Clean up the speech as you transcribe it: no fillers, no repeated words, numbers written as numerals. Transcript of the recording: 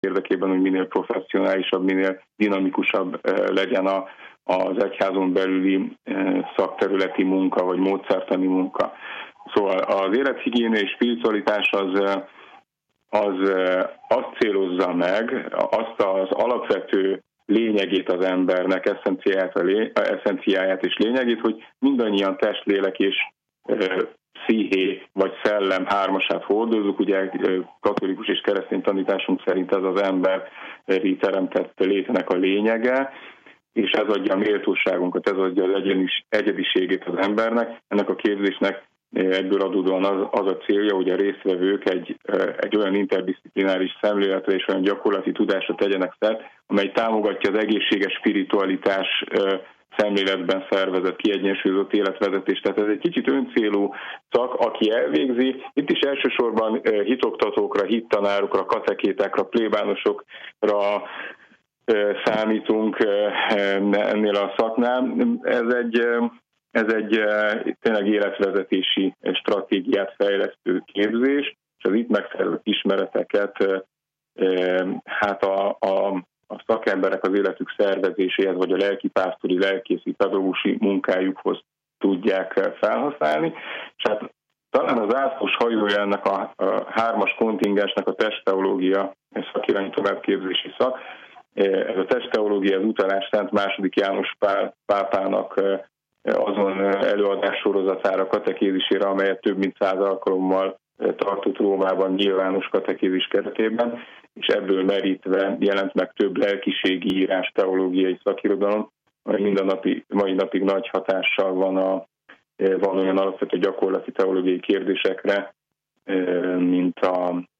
érdekében, hogy minél professzionálisabb, minél dinamikusabb legyen az egyházon belüli szakterületi munka, vagy módszertani munka. Szóval az élethigiénia és spiritualitás az azt célozza meg, azt az alapvető lényegét az embernek, eszenciáját és lényegét, hogy mindannyian test, lélek és psziché vagy szellem hármasát hordozzuk. Ugye katolikus és keresztény tanításunk szerint ez az emberi teremtett létnek a lényege, és ez adja a méltóságunkat, ez adja az egyediségét az embernek. Ennek a képzésnek ebből adódóan az a célja, hogy a résztvevők egy olyan interdisziplináris szemléletre és olyan gyakorlati tudásra tegyenek szert, amely támogatja az egészséges spiritualitás szemléletben szervezett, kiegyensúlyozott életvezetést. Tehát ez egy kicsit öncélú szak, aki elvégzi. Itt is elsősorban hitoktatókra, hittanárokra, katekétákra, plébánosokra számítunk ennél a szaknál. Ez egy tényleg életvezetési stratégiát fejlesztő képzés, és az itt megszerzett ismereteket hát a szakemberek az életük szervezéséhez, vagy a lelkipásztori, lelkészi, pedagógusi munkájukhoz tudják felhasználni. És hát talán az ászlós hajója ennek a 3-as kontingensnek a testteológia szakirányú továbbképzési szak. Ez a testteológia az utalás Szent II. János Pál pápának azon előadás sorozatára, katekézisére, amelyet több mint 100 alkalommal tartott Rómában nyilvános katekézis keretében, és ebből merítve jelent meg több lelkiségi írás, teológiai szakirodalom, ami mai napig nagy hatással van olyan alapvető gyakorlati teológiai kérdésekre, mint a